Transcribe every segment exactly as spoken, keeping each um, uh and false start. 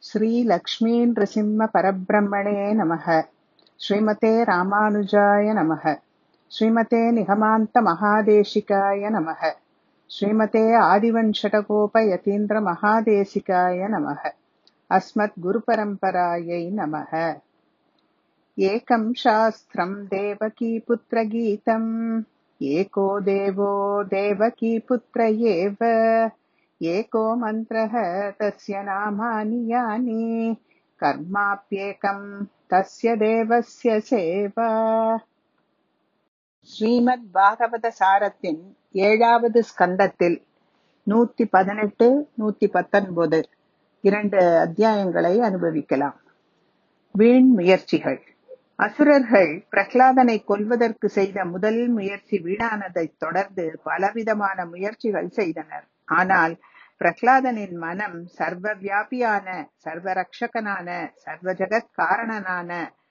श्री लक्ष्मी नृसिंह परब्रह्मणे नमः। श्रीमते रामानुजाय नमः। श्रीमते निगमान्त महादेशिकाय नमः। श्रीमते आदिवंशटकोप यतीन्द्र महादेशिकाय नमः। अस्मत् गुरुपरम्परायै नमः। एकं शास्त्रं देवकीपुत्र गीतम् एको देवो देवकीपुत्र एव एको मन्त्रः तस्य नामानि यानि कर्माप्येकं तस्य देवस्य सेवा. ஸ்ரீமத் பாகவத சாரத்தின் ஏழாவது ஸ்கந்தத்தில் நூத்தி பதினெட்டு நூத்தி பத்தொன்பது இரண்டு அத்தியாயங்களை அனுபவிக்கலாம். வீண் முயற்சிகள். அசுரர்கள் பிரகலாதனை கொல்வதற்கு செய்த முதல் முயற்சி வீணானதைத் தொடர்ந்து பலவிதமான முயற்சிகள் செய்தனர். ஆனால் பிரகலாதனின் மனம் சர்வ வியாபியான, சர்வரக்ஷகனான, சர்வ ஜகத் காரணனான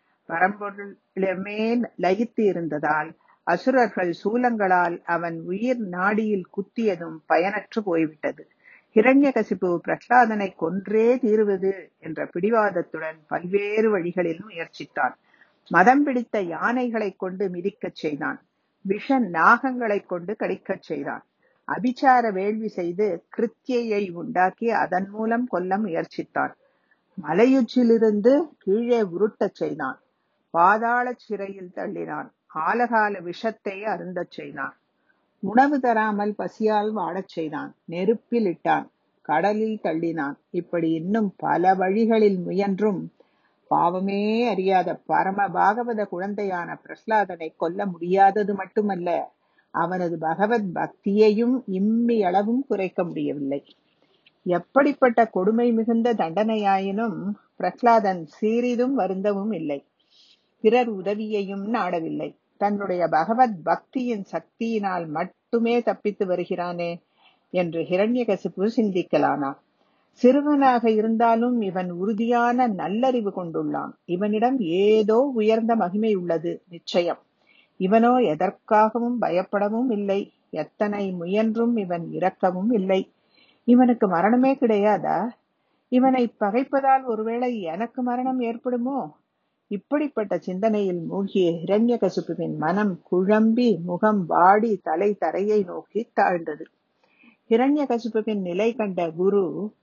பரம்பொருளுமே லயித்து இருந்ததால் அசுரர்கள் சூலங்களால் அவன் உயிர் நாடியில் குத்தியதும் பயனற்று போய்விட்டது. ஹிரண்யகசிபு பிரகலாதனை கொன்றே தீருவது என்ற பிடிவாதத்துடன் பல்வேறு வழிகளில் முயற்சித்தான். மதம் பிடித்த யானைகளை கொண்டு மிதிக்கச் செய்தான். விஷ நாகங்களை கொண்டு கடிக்கச் செய்தான். அபிச்சார வேள்வி செய்து கிருத்தியை உண்டாக்கி அதன் மூலம் கொல்ல முயற்சித்தான். மலையுச்சிலிருந்து கீழே உருட்டச் செய்தான். பாதாள சிறையில் தள்ளினான். ஆலகால விஷத்தை அருந்தச் செய்தான். உணவு தராமல் பசியால் வாடச் செய்தான். நெருப்பில் இட்டான். கடலில் தள்ளினான். இப்படி இன்னும் பல வழிகளில் முயன்றும் பாவமே அறியாத பரம பாகவத குழந்தையான பிரகலாதனை கொல்ல முடியாதது மட்டுமல்ல, அவனது பகவத் பக்தியையும் இம்மி அளவும் குறைக்க முடியவில்லை. எப்படிப்பட்ட கொடுமை மிகுந்த தண்டனையாயினும் பிரகலாதன் சிறிதும் வருந்தவும் இல்லை. பிறர் உதவியையும் நாடவில்லை. தன்னுடைய பகவத் பக்தியின் சக்தியினால் மட்டுமே தப்பித்து வருகிறானே என்று ஹிரண்யகசிபு சிந்திக்கலானான். சிறுவனாக இருந்தாலும் இவன் உறுதியான நல்லறிவு கொண்டுள்ளான். இவனிடம் ஏதோ உயர்ந்த மகிமை உள்ளது நிச்சயம். இவனோ எதற்காகவும் பயப்படவும் இல்லை. எத்தனை முயன்றும் இவன் இறக்கவும் இல்லை. இவனுக்கு மரணமே கிடையாதா? இவனை பகைப்பதால் ஒருவேளை எனக்கு மரணம் ஏற்படுமோ? இப்படிப்பட்ட சிந்தனையில் மூழ்கிய ஹிரண்யகசிபுவின் மனம் குழம்பி முகம் வாடி தலை தரையை நோக்கி தாழ்ந்தது. ஹிரண்யகசிபுவின் நிலை கண்ட குரு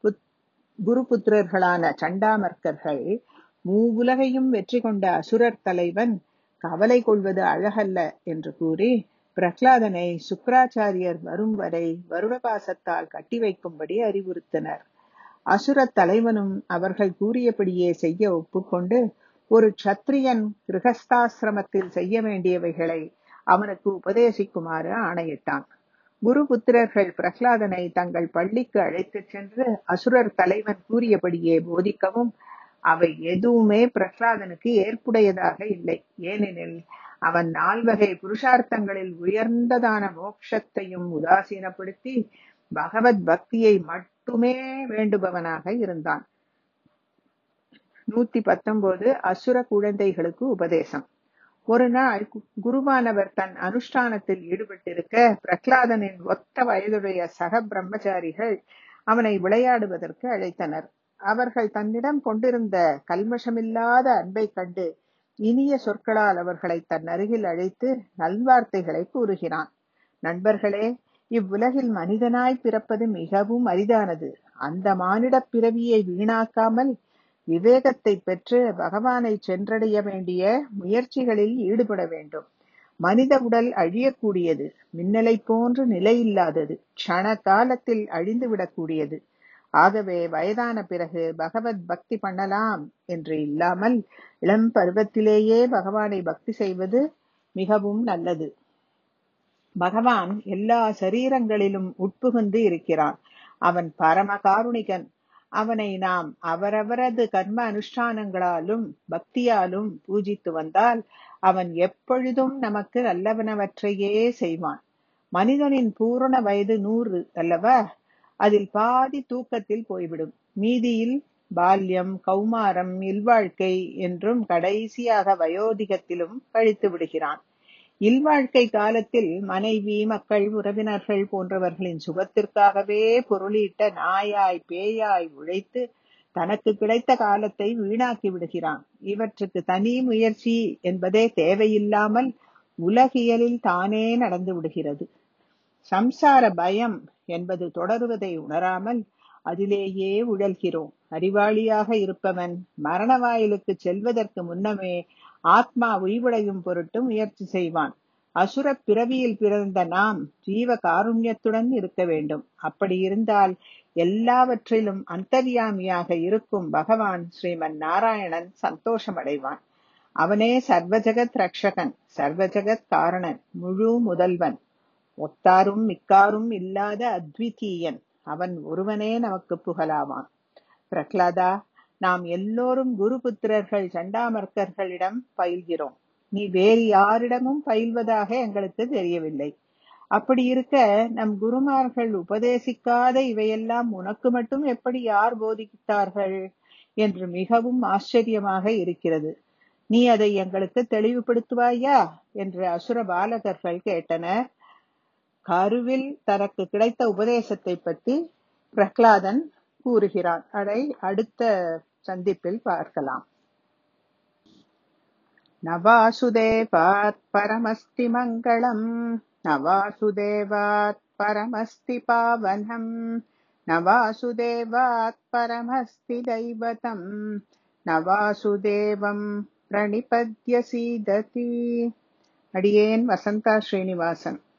குரு புத்திரர்களான சண்டாமர்க்கர்கள், மூவுலகையும் வெற்றி கொண்ட அசுரர் தலைவன் கவலை கொள்வது அழகல்ல என்று கூறி பிரகலாதனை சுக்கராச்சாரியர் வரும் வரை வருணபாசத்தால் கட்டி வைக்கும்படி அறிவுறுத்தினர். அசுர தலைவனும் அவர்கள் கூறியபடியே செய்ய ஒப்புக்கொண்டு ஒரு சத்திரியன் கிரகஸ்தாசிரமத்தில் செய்ய வேண்டியவைகளை அவனுக்கு உபதேசிக்குமாறு ஆணையிட்டான். குரு புத்திரர்கள் பிரகலாதனை தங்கள் பள்ளிக்கு அழைத்துச் சென்று அசுரர் தலைவன் கூறியபடியே போதிக்கவும் அவை எதுவுமே பிரகலாதனுக்கு ஏற்புடையதாக இல்லை. ஏனெனில் அவன் நால்வகை புருஷார்த்தங்களில் உயர்ந்ததான மோட்சத்தையும் உதாசீனப்படுத்தி பகவத் பக்தியை மட்டுமே வேண்டுபவனாக இருந்தான். நூத்தி பத்தொன்பது அசுர குழந்தைகளுக்கு உபதேசம். ஒரு நாள் குருவானவர் தன் அனுஷ்டானத்தில் ஈடுபட்டிருக்க பிரகலாதனின் ஒத்த வயதுடைய சக பிரம்மச்சாரிகள் அவனை விளையாடுவதற்கு அழைத்தனர். அவர்கள் தன்னிடம் கொண்டிருந்த கல்மஷமில்லாத அன்பை கண்டு இனிய சொற்களால் அவர்களை தன் அருகில் அழைத்து நல்வார்த்தைகளை கூறுகிறான். நண்பர்களே, இவ்வுலகில் மனிதனாய் பிறப்பது மிகவும் அரிதானது. அந்த மானிட பிறவியை வீணாக்காமல் விவேகத்தை பெற்று பகவானை சென்றடைய வேண்டிய முயற்சிகளில் ஈடுபட வேண்டும். மனித உடல் அழியக்கூடியது, மின்னலை போன்று நிலையில்லாதது, க்ஷண காலத்தில் அழிந்துவிடக்கூடியது. ஆகவே வயதான பிறகு பகவத் பக்தி பண்ணலாம் என்று இல்லாமல் இளம் பருவத்திலேயே பகவானை பக்தி செய்வது மிகவும் நல்லது. பகவான் எல்லா சரீரங்களிலும் உட்புகுந்து இருக்கிறான். அவன் பரம காருணிகன். அவனை நாம் அவரவரது கர்ம அனுஷ்டானங்களாலும் பக்தியாலும் பூஜித்து வந்தால் அவன் எப்பொழுதும் நமக்கு நல்லவனவற்றையே செய்வான். மனிதனின் பூரண வயது நூறு அல்லவா? அதில் பாதி தூக்கத்தில் போய்விடும். மீதியில் பால்யம், கௌமாரம், இல்வாழ்க்கை என்றும் கடைசியாக வயோதிகத்திலும் கழித்து விடுகிறான். இல்வாழ்க்கை காலத்தில் மனைவி, மக்கள், உறவினர்கள் போன்றவர்களின் சுகத்திற்காகவே பொருளீட்ட நாயாய் பேயாய் உழைத்து தனக்கு கிடைத்த காலத்தை வீணாக்கி விடுகிறான். இவற்றுக்கு தனி முயற்சி என்பதே தேவையில்லாமல் உலகியலில் தானே நடந்து விடுகிறது. சம்சார பயம் என்பது தொடருவதை உணராமல் அதிலேயே உழல்கிறோம். அறிவாளியாக இருப்பவன் மரண வாயிலுக்கு செல்வதற்கு முன்னமே ஆத்மா உய்வடையும் பொருட்டு முயற்சி செய்வான். அசுர பிறவியில் பிறந்த நாம் ஜீவ காருண்யத்துடன் இருக்க வேண்டும். அப்படி இருந்தால் எல்லாவற்றிலும் அந்தர்யாமியாக இருக்கும் பகவான் ஸ்ரீமன் நாராயணன் சந்தோஷமடைவான். அவனே சர்வஜகத் ரக்ஷகன், சர்வஜகத் காரணன், முழு முதல்வன், ஒத்தாரும் மிக்காரும் இல்லாத அத்விதீயன். அவன் ஒருவனே நமக்கு புகழாவான். பிரகலாதா, நாம் எல்லோரும் குரு புத்திரர்கள் சண்டாமர்க்கர்களிடம் பயில்கிறோம். நீ வேறு யாரிடமும் பயில்வதாக எங்களுக்கு தெரியவில்லை. அப்படி இருக்க நம் குருமார்கள் உபதேசிக்காத இவையெல்லாம் உனக்கு மட்டும் எப்படி யார் போதித்தார்கள் என்று மிகவும் ஆச்சரியமாக இருக்கிறது. நீ அதை எங்களுக்கு தெளிவுபடுத்துவாயா என்று அசுர பாலகர்கள் கேட்டனர். கருவில் தனக்கு கிடைத்த உபதேசத்தை பற்றி பிரகலாதன் கூறுகிறான். அதை அடுத்த சந்திப்பில் பார்க்கலாம். நவாசுதேவாத் பரமஸ்தி மங்களம், நவாசுதேவாத் பரமஸ்தி பாவனம், நவாசுதேவாத் பரமஸ்தி தைவதம், நவாசுதேவம் பிரணிபத்ய சீததி. அடியேன் வசந்தா ஸ்ரீனிவாசன்.